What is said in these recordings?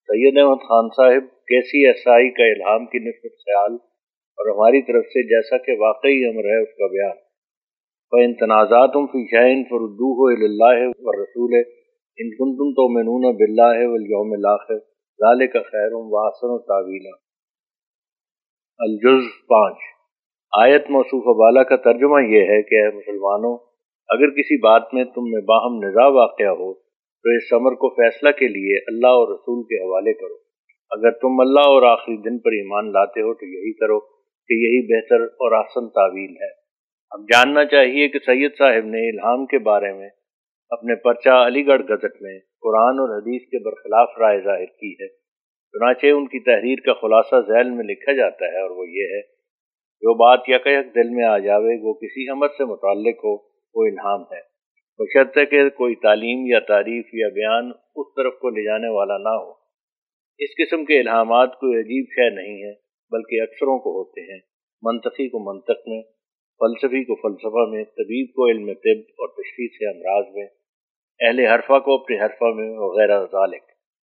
سید احمد خان صاحب کیسی ایسائی کا الہام کی نسبت خیال اور ہماری طرف سے جیسا کہ واقعی امر ہے اس کا بیان۔ فَإِن تَنَازَعْتُمْ فِي شَيْءٍ فَرُدُّوهُ إِلَى اللَّهِ وَالرَّسُولِ إِن كُنتُمْ تُؤْمِنُونَ بِاللَّهِ وَالْيَوْمِ الْآخِرِ ذَلِكَ خَيْرٌ وَأَحْسَنُ تَأْوِيلًا۔ الجزء 5۔ آیت موصوف بالا کا ترجمہ یہ ہے کہ اے مسلمانوں، اگر کسی بات میں تم میں باہم نزاع واقع ہو تو اس امر کو فیصلہ کے لیے اللہ اور رسول کے حوالے کرو۔ اگر تم اللہ اور آخری دن پر ایمان لاتے ہو تو یہی کرو کہ یہی بہتر اور احسن تعویل ہے۔ اب جاننا چاہیے کہ سید صاحب نے الہام کے بارے میں اپنے پرچہ علی گڑھ گزٹ میں قرآن اور حدیث کے برخلاف رائے ظاہر کی ہے۔ چنانچہ ان کی تحریر کا خلاصہ ذیل میں لکھا جاتا ہے اور وہ یہ ہے: جو بات یکیک دل میں آ جاوے وہ کسی امر سے متعلق ہو وہ الہام ہے، بشرطے کہ کوئی تعلیم یا تعریف یا بیان اس طرف کو لے جانے والا نہ ہو۔ اس قسم کے الہامات کوئی عجیب شے نہیں ہے بلکہ اکثروں کو ہوتے ہیں، منطقی کو منطق میں، فلسفی کو فلسفہ میں، طبیب کو علم طب اور تشخیص امراض میں، اہل حرفہ کو اپنے حرفہ میں وغیرہ ذالک،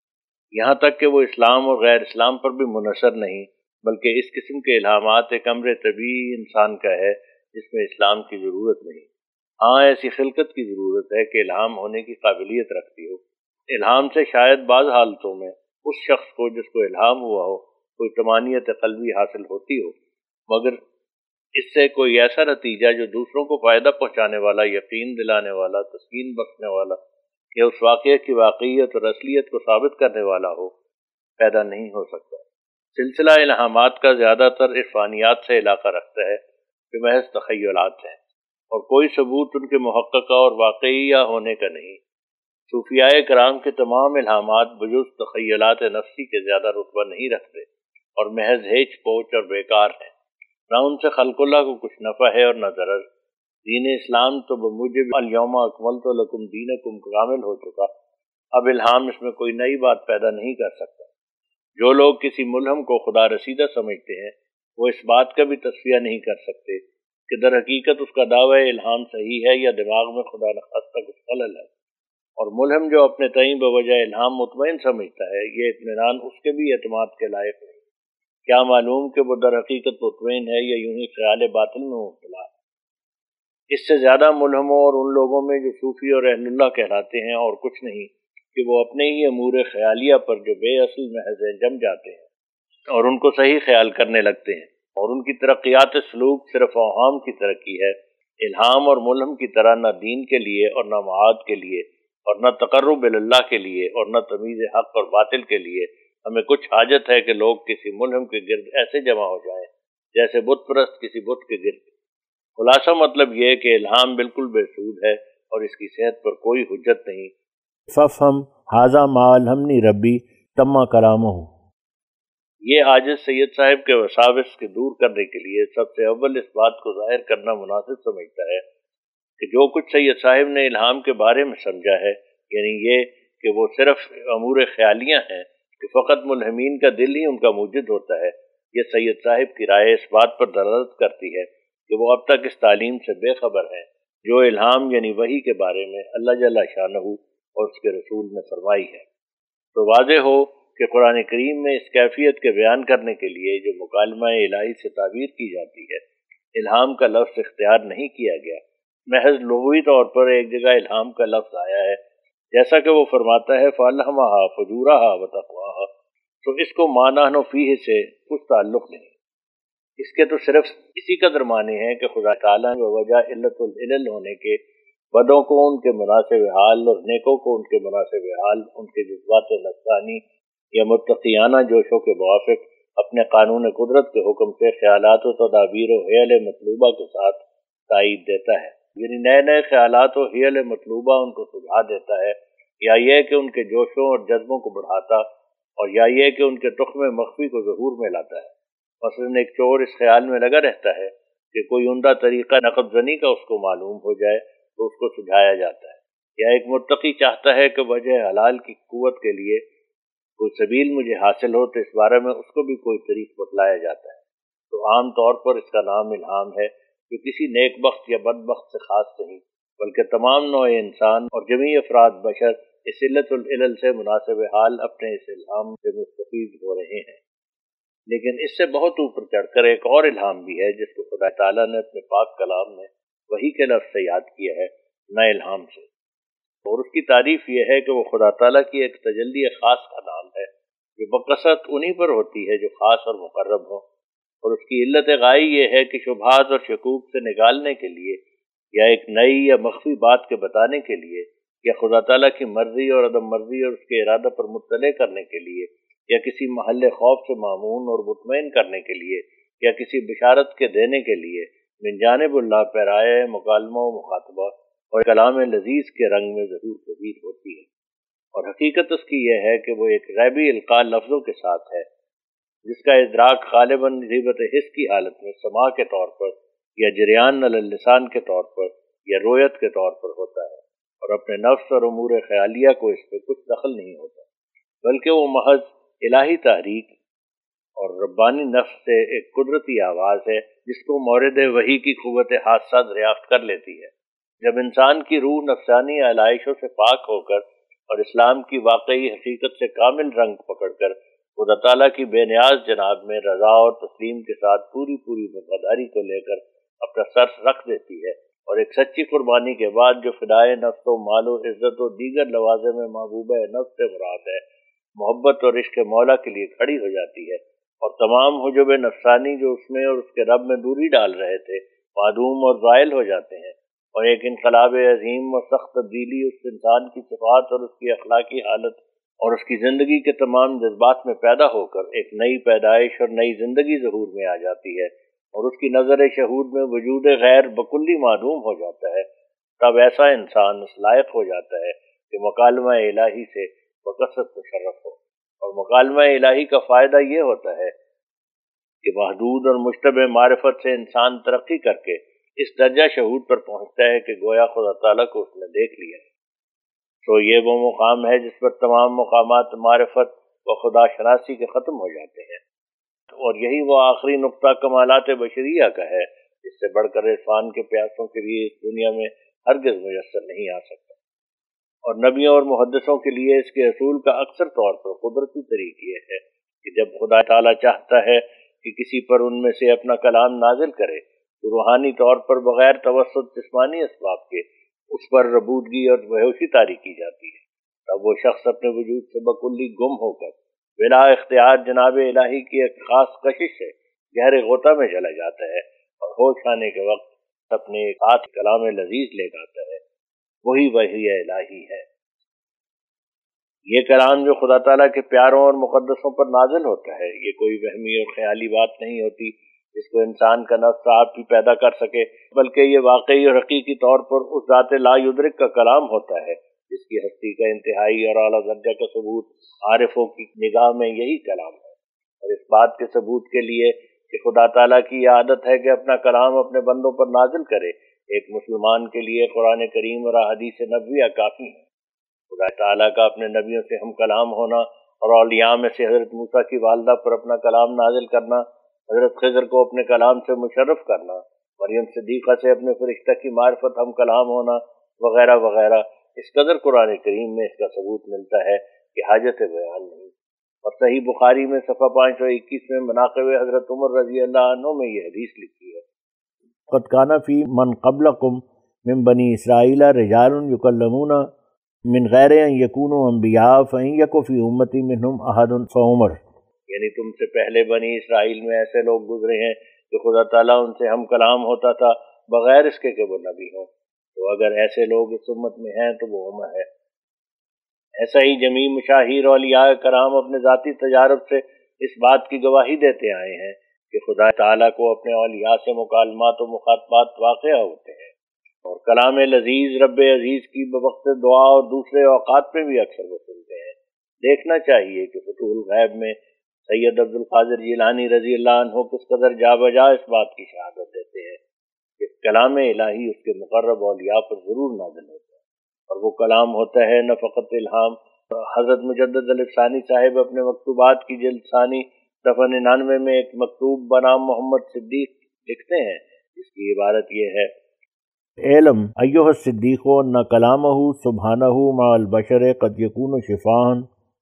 یہاں تک کہ وہ اسلام اور غیر اسلام پر بھی منحصر نہیں، بلکہ اس قسم کے الہامات ایک امر طبیعی انسان کا ہے جس میں اسلام کی ضرورت نہیں۔ ہاں، ایسی خلقت کی ضرورت ہے کہ الہام ہونے کی قابلیت رکھتی ہو۔ الہام سے شاید بعض حالتوں میں اس شخص کو جس کو الہام ہوا ہو کوئی طمانینت قلبی حاصل ہوتی ہو، مگر اس سے کوئی ایسا نتیجہ جو دوسروں کو فائدہ پہنچانے والا، یقین دلانے والا، تسکین بخشنے والا یا اس واقعے کی واقعیت اور اصلیت کو ثابت کرنے والا ہو، پیدا نہیں ہو سکتا۔ سلسلہ الہامات کا زیادہ تر عرفانیات سے علاقہ رکھتا ہے جو محض تخیلات ہیں اور کوئی ثبوت ان کے محققہ اور واقعیہ ہونے کا نہیں۔ صوفیاء کرام کے تمام الہامات بجز تخیلات نفسی کے زیادہ رتبہ نہیں رکھتے اور محض ہیچ پوچ اور بیکار ہیں۔ نہ ان سے خلق اللہ کو کچھ نفع ہے اور نہ ضرر۔ دین اسلام تو بموجب الیوم اکملت لکم دینکم کامل ہو چکا، اب الہام اس میں کوئی نئی بات پیدا نہیں کر سکتا۔ جو لوگ کسی ملہم کو خدا رسیدہ سمجھتے ہیں وہ اس بات کا بھی تصفیہ نہیں کر سکتے کہ در حقیقت اس کا دعوی الہام صحیح ہے یا دماغ میں خدا نخواستہ کچھ خلل ہے، اور ملہم جو اپنے تئیں بوجہ الہام مطمئن سمجھتا ہے یہ اطمینان اس کے بھی اعتماد کے لائق نہیں۔ کیا معلوم کہ وہ در حقیقت مطمئن ہے یا یوں ہی خیال باطل میں مبتلا ہے۔ اس سے زیادہ ملہموں اور ان لوگوں میں جو صوفی اور اہل اللہ کہلاتے ہیں اور کچھ نہیں کہ وہ اپنے ہی امور خیالیہ پر جو بے اصل محض جم جاتے ہیں اور ان کو صحیح خیال کرنے لگتے ہیں، اور ان کی ترقیات سلوک صرف اوہام کی ترقی ہے۔ الہام اور ملہم کی طرح نہ دین کے لیے اور نہ معاد کے لیے اور نہ تقرب اللہ کے لیے اور نہ تمیز حق اور باطل کے لیے ہمیں کچھ حاجت ہے کہ لوگ کسی ملہم کے گرد ایسے جمع ہو جائیں جیسے بت پرست کسی بت کے گرد۔ خلاصہ مطلب یہ کہ الہام بالکل بے سود ہے اور اس کی صحت پر کوئی حجت نہیں۔ ففہم ھذا ما الہمنی ربی تم کلامہ۔ یہ عاجز سید صاحب کے وساوس کے دور کرنے کے لیے سب سے اول اس بات کو ظاہر کرنا مناسب سمجھتا ہے کہ جو کچھ سید صاحب نے الہام کے بارے میں سمجھا ہے، یعنی یہ کہ وہ صرف امور خیالیاں ہیں کہ فقط ملہمین کا دل ہی ان کا موجد ہوتا ہے، یہ سید صاحب کی رائے اس بات پر دلالت کرتی ہے کہ وہ اب تک اس تعلیم سے بے خبر ہیں جو الہام یعنی وحی کے بارے میں اللہ جل شانہ اور اس کے رسول نے فرمائی ہے۔ تو واضح ہو کہ قرآن کریم میں اس کیفیت کے بیان کرنے کے لیے جو مکالمہ الہی سے تعبیر کی جاتی ہے، الہام کا لفظ اختیار نہیں کیا گیا، محض لغوی طور پر ایک جگہ الہام کا لفظ آیا ہے، جیسا کہ وہ فرماتا ہے فَأَلْهَمَهَا فُجُورَهَا وَتَقْوَاهَا، تو اس کو ما نحن فیہ سے کچھ تعلق نہیں۔ اس کے تو صرف اسی قدر معنی ہیں کہ خدا تعالیٰ نے وجہ علت العلل ہونے کے بدوں کو ان کے مناسب حال اور نیکوں کو ان کے مناسب حال، ان کے جذبات نفسانی یا متقیانہ جوشوں کے موافق اپنے قانون قدرت کے حکم سے خیالات و تدابیر و حیل مطلوبہ کے ساتھ تائید دیتا ہے، یعنی نئے نئے خیالات و حیل مطلوبہ ان کو سجھا دیتا ہے، یا یہ کہ ان کے جوشوں اور جذبوں کو بڑھاتا، اور یا یہ کہ ان کے تخم مخفی کو ظہور میں لاتا ہے۔ مثلاً ایک چور اس خیال میں لگا رہتا ہے کہ کوئی عمدہ طریقہ نقد زنی کا اس کو معلوم ہو جائے تو اس کو سجھایا جاتا ہے، یا ایک متقی چاہتا ہے کہ وجہ حلال کی قوت کے لیے کوئی سبیل مجھے حاصل ہو تو اس بارے میں اس کو بھی کوئی طریق بتلایا جاتا ہے۔ تو عام طور پر اس کا نام الہام ہے، جو کسی نیک بخت یا بد بخت سے خاص نہیں بلکہ تمام نوع انسان اور جمیع افراد بشر اس علت العلل سے مناسب حال اپنے اس الہام سے مستفید ہو رہے ہیں۔ لیکن اس سے بہت اوپر چڑھ کر ایک اور الہام بھی ہے جس کو خدا تعالیٰ نے اپنے پاک کلام میں وحی کے لفظ سے یاد کیا ہے، نہ الہام سے، اور اس کی تعریف یہ ہے کہ وہ خدا تعالیٰ کی ایک تجلی خاص کا نام ہے جو بکثرت انہی پر ہوتی ہے جو خاص اور مقرب ہو، اور اس کی علت غائی یہ ہے کہ شبہات اور شکوک سے نکالنے کے لیے یا ایک نئی یا مخفی بات کے بتانے کے لیے یا خدا تعالیٰ کی مرضی اور عدم مرضی اور اس کے ارادہ پر مطلع کرنے کے لیے یا کسی محل خوف سے مامون اور مطمئن کرنے کے لیے یا کسی بشارت کے دینے کے لیے من جانب اللہ پیرائے مکالمہ و مخاطبہ اور کلام لذیذ کے رنگ میں ظہور پذیر ہوتی ہے، اور حقیقت اس کی یہ ہے کہ وہ ایک غیبی القاء لفظوں کے ساتھ ہے جس کا ادراک غالباً غیبت حس کی حالت میں سماع کے طور پر یا جریان علی اللسان کے طور پر یا رویت کے طور پر ہوتا ہے، اور اپنے نفس اور امور خیالیہ کو اس میں کچھ دخل نہیں ہوتا، بلکہ وہ محض الہی تحریک اور ربانی نفس سے ایک قدرتی آواز ہے جس کو مورد وحی کی قوت حادثہ دریافت کر لیتی ہے۔ جب انسان کی روح نفسانی علائشوں سے پاک ہو کر اور اسلام کی واقعی حقیقت سے کامل رنگ پکڑ کر خدا تعالیٰ کی بے نیاز جناب میں رضا اور تسلیم کے ساتھ پوری وفاداری کو لے کر اپنا سر رکھ دیتی ہے، اور ایک سچی قربانی کے بعد جو فدائے نفس و مال و عزت و دیگر لوازم محبوبہ نفس سے مراد ہے، محبت اور عشق مولا کے لیے کھڑی ہو جاتی ہے، اور تمام حجب نفسانی جو اس میں اور اس کے رب میں دوری ڈال رہے تھے معدوم اور زائل ہو جاتے ہیں، اور ایک انقلاب عظیم اور سخت تبدیلی اس انسان کی صفات اور اس کی اخلاقی حالت اور اس کی زندگی کے تمام جذبات میں پیدا ہو کر ایک نئی پیدائش اور نئی زندگی ظہور میں آ جاتی ہے، اور اس کی نظر شہود میں وجود غیر بکلی معدوم ہو جاتا ہے۔ تب ایسا انسان اس لائق ہو جاتا ہے کہ مکالمہ الہی سے بکثرت مشرف ہو، اور مکالمہ الہی کا فائدہ یہ ہوتا ہے کہ محدود اور مشتبہ معرفت سے انسان ترقی کر کے اس درجہ شہود پر پہنچتا ہے کہ گویا خدا تعالیٰ کو اس نے دیکھ لیا ہے۔ تو یہ وہ مقام ہے جس پر تمام مقامات معرفت و خدا شناسی کے ختم ہو جاتے ہیں، اور یہی وہ آخری نقطہ کمالات بشریہ کا ہے جس سے بڑھ کر عرفان کے پیاسوں کے لیے اس دنیا میں ہرگز میسر نہیں آ سکتا، اور نبیوں اور محدثوں کے لیے اس کے حصول کا اکثر طور پر قدرتی طریق یہ ہے کہ جب خدا تعالیٰ چاہتا ہے کہ کسی پر ان میں سے اپنا کلام نازل کرے تو روحانی طور پر بغیر توسط جسمانی اسباب کے اس پر ربودگی اور بیہوشی طاری کی جاتی ہے۔ تب وہ شخص اپنے وجود سے بکلی گم ہو کر بلا اختیار جناب الہی کی ایک خاص کشش سے گہرے غوطہ میں چلا جاتا ہے، اور ہوش آنے کے وقت اپنے ہاتھ کلام لذیذ لے جاتا ہے، وہی وحی الہی ہے۔ یہ کلام جو خدا تعالیٰ کے پیاروں اور مقدسوں پر نازل ہوتا ہے، یہ کوئی وہمی اور خیالی بات نہیں ہوتی جس کو انسان کا نفس آپ ہی پیدا کر سکے، بلکہ یہ واقعی اور حقیقی طور پر اس ذات لا یدرک کا کلام ہوتا ہے جس کی ہستی کا انتہائی اور اعلیٰ درجہ کا ثبوت عارفوں کی نگاہ میں یہی کلام ہے، اور اس بات کے ثبوت کے لیے کہ خدا تعالیٰ کی یہ عادت ہے کہ اپنا کلام اپنے بندوں پر نازل کرے، ایک مسلمان کے لیے قرآن کریم اور احادیث نبویہ کافی ہے۔ خدا تعالیٰ کا اپنے نبیوں سے ہم کلام ہونا اور اولیاء میں سے حضرت موسیٰ کی والدہ پر اپنا کلام نازل کرنا، حضرت خضر کو اپنے کلام سے مشرف کرنا، مریم صدیقہ سے اپنے فرشتہ کی معرفت ہم کلام ہونا وغیرہ وغیرہ، اس قدر قرآن کریم میں اس کا ثبوت ملتا ہے کہ حاجت بیان نہیں۔ اور صحیح بخاری میں صفحہ 521 میں مناقب حضرت عمر رضی اللہ عنہ میں یہ حدیث لکھی ہے: قد کان فی من قبلکم من بنی اسرائیل رجال یکلمون من غیر ان یکونوا انبیاء فإن یک فی امتی منہم احد فعمر، یعنی تم سے پہلے بنی اسرائیل میں ایسے لوگ گزرے ہیں کہ خدا تعالیٰ ان سے ہم کلام ہوتا تھا بغیر اس کے کہ وہ نبی ہوں، تو اگر ایسے لوگ اس امت میں ہیں تو وہ عمر ہے۔ ایسا ہی جمیع مشاہیر اولیاء کرام اپنے ذاتی تجارب سے اس بات کی گواہی دیتے آئے ہیں کہ خدا تعالیٰ کو اپنے اولیاء سے مکالمات و مخاطبات واقع ہوتے ہیں، اور کلام لذیذ رب عزیز کی بوقت دعا اور دوسرے اوقات میں بھی اکثر وہ سنتے ہیں۔ دیکھنا چاہیے کہ فتوح الغیب میں سید عبد القادر جیلانی رضی اللہ عنہ کس قدر جا بجا اس بات کی شہادت دیتے ہیں کہ کلام الہی اس کے مقرب اولیاء پر ضرور نازل ہوتا ہے، اور وہ کلام ہوتا ہے نہ فقط الہام۔ حضرت مجدد الفسانی صاحب اپنے مکتوبات کی جلد ثانی صفحہ 99 میں ایک مکتوب بنام محمد صدیق لکھتے ہیں جس کی عبارت یہ ہے: اعلم ایھا الصدیق ان کلامہ سبحانہ مع البشر قد یکون شفاء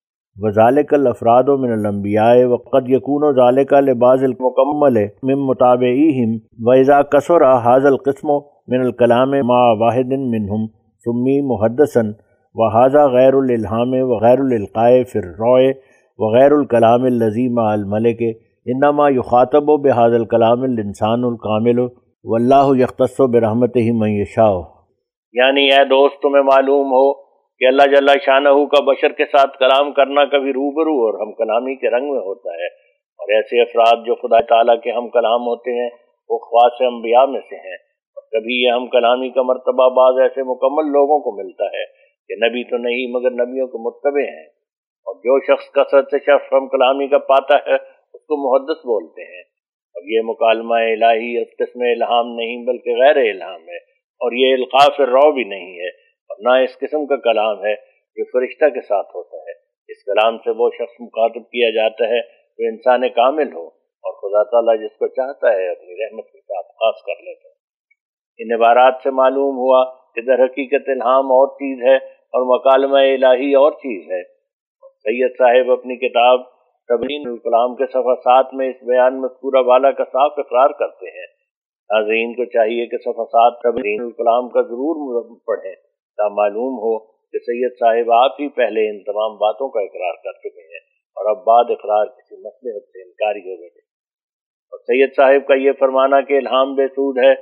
وذالک الافراد من الانبیاء وقد یکون ذالک لبعض المکمل من متابعیہم واذا کثر ھذا القسم من الکلام مع واحد منہم سمی محدثا وھذا غیر الالہام وغیر الالقاء فی الروع وغیر الکلام الذی مع الملک انما یخاطب بھذا الکلام الانسان الکامل واللہ یختص برحمتہ من یشاء۔ یعنی اے دوست تمہیں معلوم ہو کہ اللہ جل شانہ کا بشر کے ساتھ کلام کرنا کبھی روبرو اور ہم کلامی کے رنگ میں ہوتا ہے، اور ایسے افراد جو خدا تعالیٰ کے ہم کلام ہوتے ہیں وہ خواص انبیاء میں سے ہیں، اور کبھی یہ ہم کلامی کا مرتبہ بعض ایسے مکمل لوگوں کو ملتا ہے کہ نبی تو نہیں مگر نبیوں کے متبع ہیں، اور جو شخص کثرت سے شخص ہم کلامی کا پاتا ہے اس کو محدث بولتے ہیں۔ اور یہ مکالمہ الہی اس قسم الہام نہیں بلکہ غیر الہام ہے، اور یہ القاء فی الروع بھی نہیں ہے، اور نہ اس قسم کا کلام ہے جو فرشتہ کے ساتھ ہوتا ہے۔ اس کلام سے وہ شخص مخاطب کیا جاتا ہے جو انسان کامل ہو، اور خدا تعالیٰ جس کو چاہتا ہے اپنی رحمت کے ساتھ خاص کر لیتا ہے۔ ان عبارات سے معلوم ہوا کہ در حقیقت الہام اور چیز ہے اور مکالمہ الہی اور چیز ہے۔ سید صاحب اپنی کتاب تبیین الکلام کے صفحہ 7 میں اس بیان مذکورہ والا کا صاف اقرار کرتے ہیں۔ ناظرین کو چاہیے کہ صفحہ 7 تبیین الکلام کا ضرور پڑھیں تا معلوم ہو کہ سید صاحب آپ ہی پہلے ان تمام باتوں کا اقرار کر چکے ہیں اور اب بعد اقرار کسی مصلحت سے انکاری ہو گئے۔ اور سید صاحب کا یہ فرمانا کہ الہام بے سود ہے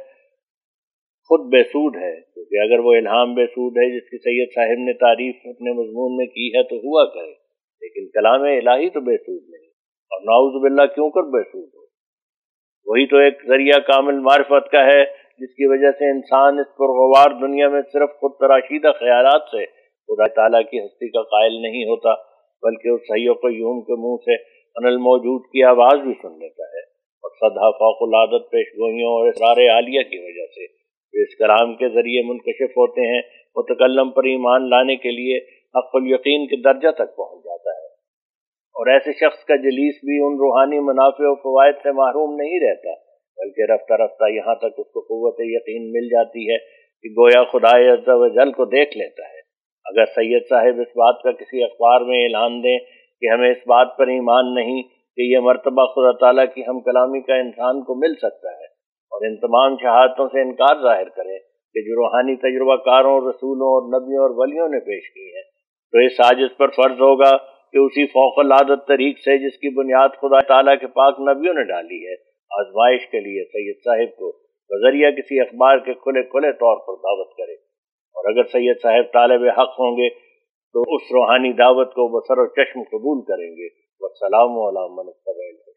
خود بے سود ہے، کیونکہ اگر وہ الہام بے سود ہے جس کی سید صاحب نے تعریف اپنے مضمون میں کی ہے تو ہوا کرے، لیکن کلام الہی تو بے سود نہیں، اور نعوذ باللہ کیوں کر بے سود ہو؟ وہی تو ایک ذریعہ کامل معرفت کا ہے جس کی وجہ سے انسان اس پرغوار دنیا میں صرف خود تراشیدہ خیالات سے خدا تعالیٰ کی ہستی کا قائل نہیں ہوتا، بلکہ اس حی و قیوم کے منہ سے ان الموجود کی آواز بھی سن لیتا ہے، اور صدہ فوق العادت پیش گوئیوں اور اسرار عالیہ کی وجہ سے جو اس کلام کے ذریعے منکشف ہوتے ہیں متکلم پر ایمان لانے کے لیے حق الیقین کے درجہ تک پہنچ جاتا ہے، اور ایسے شخص کا جلیس بھی ان روحانی منافع و فوائد سے محروم نہیں رہتا، بلکہ رفتہ رفتہ یہاں تک اس کو قوت یقین مل جاتی ہے کہ گویا خدا عز و جل کو دیکھ لیتا ہے۔ اگر سید صاحب اس بات کا کسی اخبار میں اعلان دیں کہ ہمیں اس بات پر ایمان نہیں کہ یہ مرتبہ خدا تعالیٰ کی ہم کلامی کا انسان کو مل سکتا ہے، اور ان تمام شہادتوں سے انکار ظاہر کریں کہ جو روحانی تجربہ کاروں، رسولوں اور نبیوں اور ولیوں نے پیش کی ہیں، تو اس عاجز پر فرض ہوگا کہ اسی فوق العادت طریق سے جس کی بنیاد خدا تعالیٰ کے پاک نبیوں نے ڈالی ہے، آزمائش کے لیے سید صاحب کو بذریعہ کسی اخبار کے کھلے کھلے طور پر دعوت کرے، اور اگر سید صاحب طالب حق ہوں گے تو اس روحانی دعوت کو بسر و چشم قبول کریں گے۔ والسلام علی من اتبع الہدی۔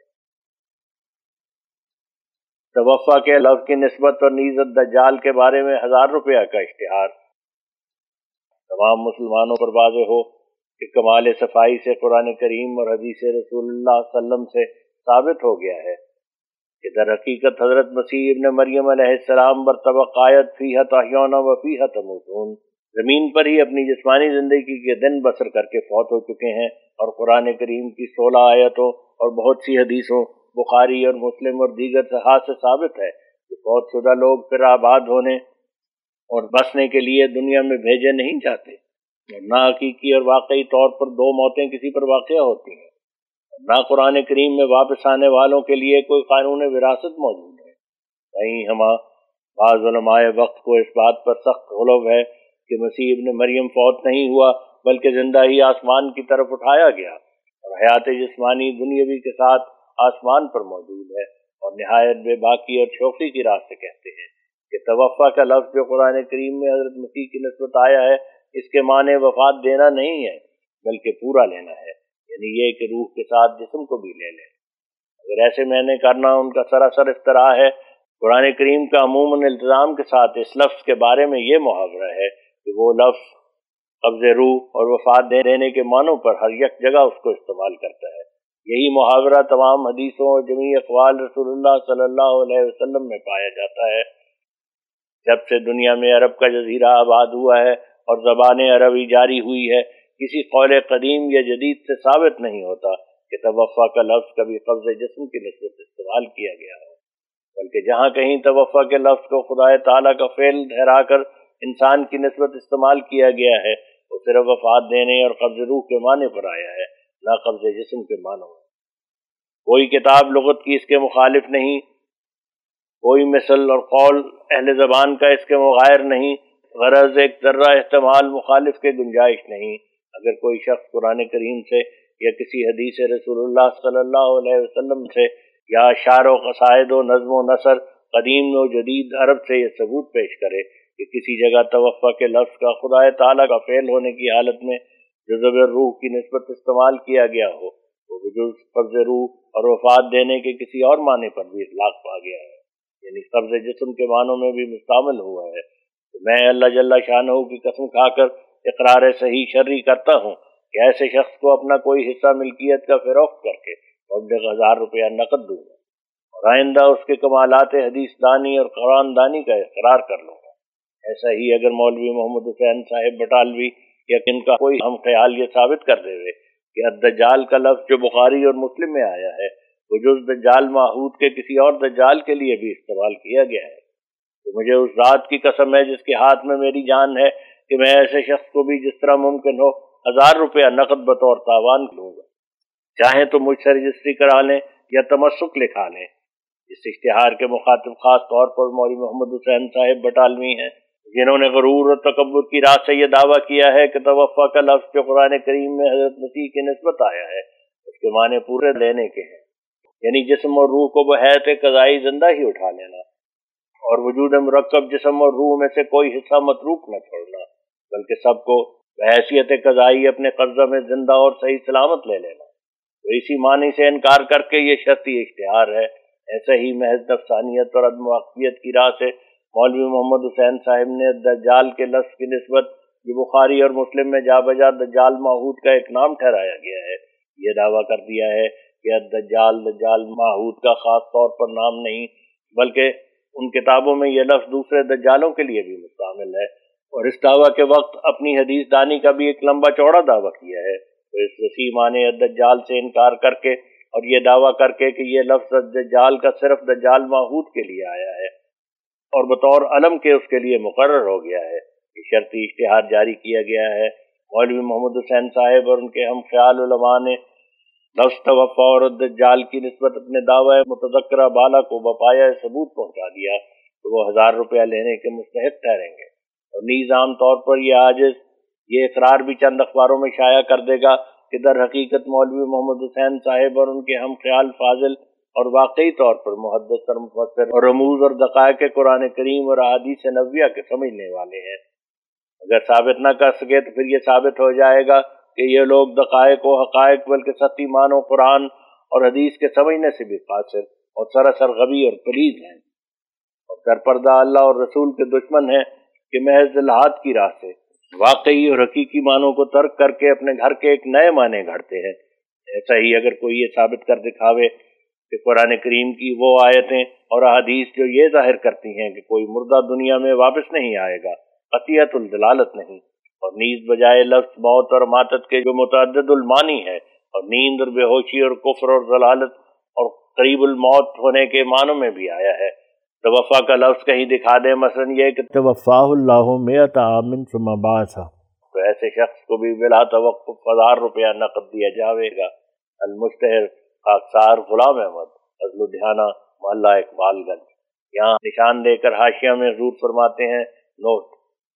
توفیٰ کے لفظ کی نسبت اور نیز الدجال کے بارے میں 1000 روپیہ کا اشتہار۔ تمام مسلمانوں پر واضح ہو کہ کمال صفائی سے قرآن کریم اور حدیث رسول اللہ صلی اللہ علیہ وسلم سے ثابت ہو گیا ہے کہ در حقیقت حضرت مسیح ابن مریم علیہ السلام برطبقایت فیہا تحیون و فیہا تموتون زمین پر ہی اپنی جسمانی زندگی کے دن بسر کر کے فوت ہو چکے ہیں، اور قرآن کریم کی 16 آیتوں اور بہت سی حدیثوں بخاری اور مسلم اور دیگر صحاح سے ثابت ہے کہ فوت شدہ لوگ پھر آباد ہونے اور بسنے کے لیے دنیا میں بھیجے نہیں جاتے، اور نہ حقیقی اور واقعی طور پر 2 موتیں کسی پر واقع ہوتی ہیں، اور نہ قرآن کریم میں واپس آنے والوں کے لیے کوئی قانون وراثت موجود ہے۔ وہیں ہما بعض علماء وقت کو اس بات پر سخت غلو ہے کہ مسیح ابن مریم فوت نہیں ہوا بلکہ زندہ ہی آسمان کی طرف اٹھایا گیا، اور حیات جسمانی دنیاوی کے ساتھ آسمان پر موجود ہے، اور نہایت بے باکی اور شوخی کی راہ سے کہتے ہیں کہ توفیٰ کا لفظ جو قرآن کریم میں حضرت مسیح کی نسبت آیا ہے اس کے معنی وفات دینا نہیں ہے بلکہ پورا لینا ہے، یعنی یہ کہ روح کے ساتھ جسم کو بھی لے لیں۔ اگر ایسے معنی کرنا ان کا سراسر افتراء ہے، قرآن کریم کا عموماً التزام کے ساتھ اس لفظ کے بارے میں یہ محاورہ ہے کہ وہ لفظ قبض روح اور وفات دینے کے معنوں پر ہر یک جگہ اس کو استعمال کرتا ہے۔ یہی محاورہ تمام حدیثوں اور جمیع اقوال رسول اللہ صلی اللہ علیہ وسلم میں پایا جاتا ہے۔ جب سے دنیا میں عرب کا جزیرہ آباد ہوا ہے اور زبان عربی جاری ہوئی ہے، کسی قول قدیم یا جدید سے ثابت نہیں ہوتا کہ توفیٰ کا لفظ کبھی قبض جسم کی نسبت استعمال کیا گیا ہو۔ بلکہ جہاں کہیں توفع کے لفظ کو خدا تعالیٰ کا فعل ٹھہرا کر انسان کی نسبت استعمال کیا گیا ہے وہ صرف وفات دینے اور قبض روح کے معنی پر آیا ہے، نہ قبض جسم کے معنی میں۔ کوئی کتاب لغت کی اس کے مخالف نہیں، کوئی مثل اور قول اہل زبان کا اس کے مغائر نہیں، غرض ایک ذرہ احتمال مخالف کے گنجائش نہیں۔ اگر کوئی شخص قرآن کریم سے یا کسی حدیث رسول اللہ صلی اللہ علیہ وسلم سے یا اشعار و قصائد و نظم و نثر قدیم و جدید عرب سے یہ ثبوت پیش کرے کہ کسی جگہ توفع کے لفظ کا خدا تعالیٰ کا فعل ہونے کی حالت میں جذب روح کی نسبت استعمال کیا گیا ہو تو بجز قبض روح اور وفات دینے کے کسی اور معنی پر بھی اطلاق پا گیا ہے، یعنی قبض جسم کے معنوں میں بھی مستعمل ہوا ہے۔ تو میں اللہ جل شانہ کی قسم کھا کر اقرار صحیح شرعی کرتا ہوں کہ ایسے شخص کو اپنا کوئی حصہ ملکیت کا فروخت کر کے مبلغ 1000 روپیہ نقد دوں گا اور آئندہ اس کے کمالات حدیث دانی اور قرآن دانی کا اقرار کر لوں گا۔ ایسا ہی اگر مولوی محمد حسین صاحب بٹالوی یا کن کا کوئی ہم خیال یہ ثابت کر دے کہ الدجال کا لفظ جو بخاری اور مسلم میں آیا ہے وہ جز دجال ماحود کے کسی اور دجال کے لیے بھی استعمال کیا گیا ہے، تو مجھے اس ذات کی قسم ہے جس کے ہاتھ میں میری جان ہے کہ میں ایسے شخص کو بھی جس طرح ممکن ہو 1000 روپیہ نقد بطور تاوان لوں گا، چاہیں تو مجھ سے رجسٹری کرا لیں یا تمسک لکھا لیں۔ اس اشتہار کے مخاطب خاص طور پر مولوی محمد حسین صاحب بٹالوی ہیں، جنہوں نے غرور اور تکبر کی راہ سے یہ دعویٰ کیا ہے کہ توفع کا لفظ جو قرآن کریم میں حضرت مسیح کی نسبت آیا ہے اس کے معنی پورے لینے کے ہیں، یعنی جسم اور روح کو بحیث قضائی زندہ ہی اٹھا لینا اور وجود مرکب جسم اور روح میں سے کوئی حصہ متروک نہ چھوڑنا بلکہ سب کو بحیثیت قضائی اپنے قبضہ میں زندہ اور صحیح سلامت لے لینا۔ تو اسی معنی سے انکار کر کے یہ شرطی اشتہار ہے۔ ایسے ہی محض نفسانیت اور عدم واقعیت کی راہ سے مولوی محمد حسین صاحب نے دجال کے لفظ کی نسبت جو بخاری اور مسلم میں جا بجا دجال ماحود کا ایک نام ٹھہرایا گیا ہے یہ دعویٰ کر دیا ہے کہ دجال ماحود کا خاص طور پر نام نہیں بلکہ ان کتابوں میں یہ لفظ دوسرے دجالوں کے لیے بھی مستعمل ہے، اور اس دعویٰ کے وقت اپنی حدیث دانی کا بھی ایک لمبا چوڑا دعویٰ کیا ہے۔ تو اس وسیع معنی دجال سے انکار کر کے اور یہ دعویٰ کر کے کہ یہ لفظ دجال کا صرف دجال ماحود کے لیے آیا ہے اور بطور علم کے اس کے لیے مقرر ہو گیا ہے، یہ شرطی اشتہار جاری کیا گیا ہے۔ مولوی محمد حسین صاحب اور ان کے ہم خیال علماء نے لفظ توفع اور دجال کی نسبت اپنے دعوی متذکرہ بالا کو بپایا ثبوت پہنچا دیا تو وہ 1000 روپیہ لینے کے مستحق ٹھہریں گے، اور نیز عام طور پر یہ عاجز یہ اقرار بھی چند اخباروں میں شائع کر دے گا کہ در حقیقت مولوی محمد حسین صاحب اور ان کے ہم خیال فاضل اور واقعی طور پر محدث اور مفسر اور رموز اور دقائق قرآن کریم اور احادیث نبویہ کے سمجھنے والے ہیں۔ اگر ثابت نہ کر سکے تو پھر یہ ثابت ہو جائے گا کہ یہ لوگ دقائق و حقائق بلکہ سطحی معنوں قرآن اور حدیث کے سمجھنے سے بھی قاصر اور سراسر غبی اور پلید ہیں، اور درپردہ اللہ اور رسول کے دشمن ہیں کہ محض الہات کی راہ سے واقعی اور حقیقی معنوں کو ترک کر کے اپنے گھر کے ایک نئے معنی گھڑتے ہیں۔ ایسا ہی اگر کوئی یہ ثابت کر دکھاوے کہ قرآن کریم کی وہ آیتیں اور احادیث جو یہ ظاہر کرتی ہیں کہ کوئی مردہ دنیا میں واپس نہیں آئے گا قطعیت الدلالت نہیں، اور نیز بجائے لفظ موت اور ماتت کے جو متعدد المانی ہے اور نیند اور بے ہوشی اور کفر اور ضلالت اور قریب الموت ہونے کے معنوں میں بھی آیا ہے۔ توفع کا لفظ کہیں دکھا دے مثلا یہ کہ توفاہ اللہ 100 عام ثم بعثہ، تو ایسے شخص کو بھی بلا توقف 1000 روپیہ نقد دیا جاوے گا۔ المشتہر خاکسار غلام احمد، فضل الدھیانہ، محلہ اقبال گنج۔ یہاں نشان دے کر حاشیہ میں حضور فرماتے ہیں نوٹ: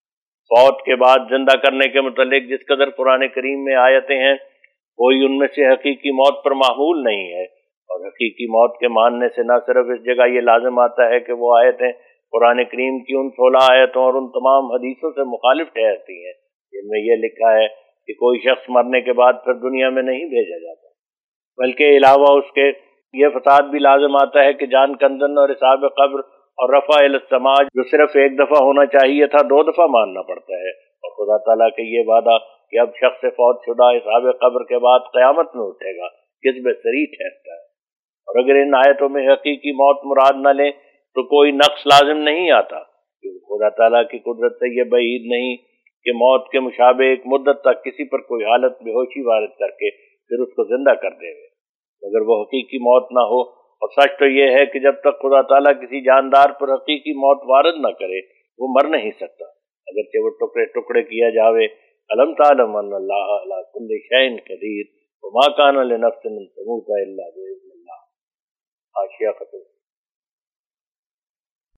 فوت کے بعد زندہ کرنے کے متعلق جس قدر قرآن کریم میں آیتیں ہیں کوئی ان میں سے حقیقی موت پر معمول نہیں ہے، اور حقیقی موت کے ماننے سے نہ صرف اس جگہ یہ لازم آتا ہے کہ وہ آیتیں قرآن کریم کی ان 16 آیتوں اور ان تمام حدیثوں سے مخالف ٹھہرتی ہیں جن میں یہ لکھا ہے کہ کوئی شخص مرنے کے بعد پھر دنیا میں نہیں بھیجا جاتا، بلکہ علاوہ اس کے یہ فساد بھی لازم آتا ہے کہ جان کندن اور حساب قبر اور رفع الی السماء جو صرف ایک دفعہ ہونا چاہیے تھا 2 دفعہ ماننا پڑتا ہے، اور خدا تعالیٰ کے یہ وعدہ کہ اب شخص فوت شدہ حساب قبر کے بعد قیامت میں اٹھے گا کذب صریح ٹھہرتا ہے۔ اور اگر ان آیتوں میں حقیقی موت مراد نہ لیں تو کوئی نقص لازم نہیں آتا، کیونکہ خدا تعالیٰ کی قدرت سے یہ بعید نہیں کہ موت کے مشابہ ایک مدت تک کسی پر کوئی حالت بے ہوشی وارد کر کے پھر اس کو زندہ کر دے گا۔ اگر وہ حقیقی موت نہ ہو اور سچ تو یہ ہے کہ جب تک خدا تعالیٰ کسی جاندار پر حقیقی موت وارد نہ کرے وہ مر نہیں سکتا، اگرچہ وہ ٹکڑے ٹکڑے کیا جاوے۔ الم تعلم ان اللہ علی کل شیء قدیر وما کان لنفس ان تموت الا باذن اللہ۔ حاشیہ ختم۔